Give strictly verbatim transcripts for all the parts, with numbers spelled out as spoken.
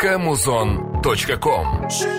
точка музон точка ком.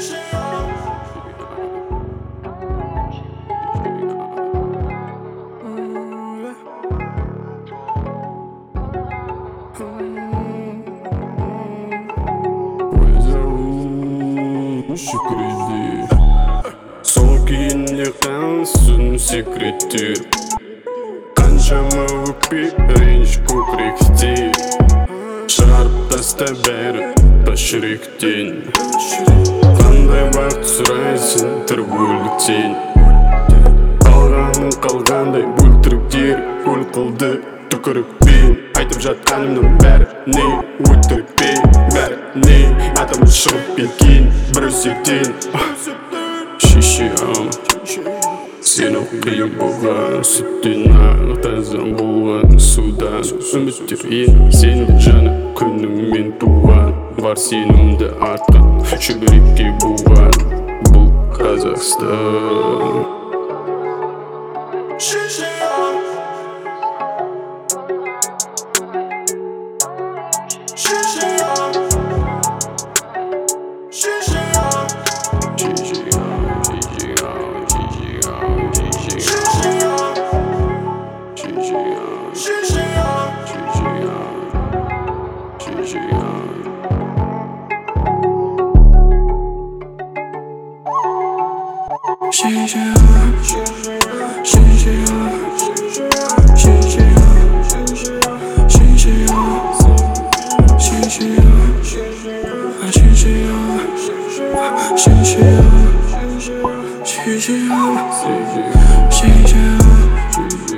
Сол күйіне қансың секреттер, қаншама өкпе реніш көкіректе, шығарып таста бәрі тас жүректен. Қандай бақыт сұрайсың тірбөліктен, қалғаның қалғандай бөлтіріктер көл қылды түкірікпен. Айтып жатқанымның бәрі не өтірікпен, бәрі не атымыз шығып кеткен бір өсектен. Шешем, сені қиын болған сүттен ақ таза болған судан. Үміттер ең сенде жаны күніңмен туған, бар сенімді артқан шүберекке буған бұл Қазақстан. 谢谢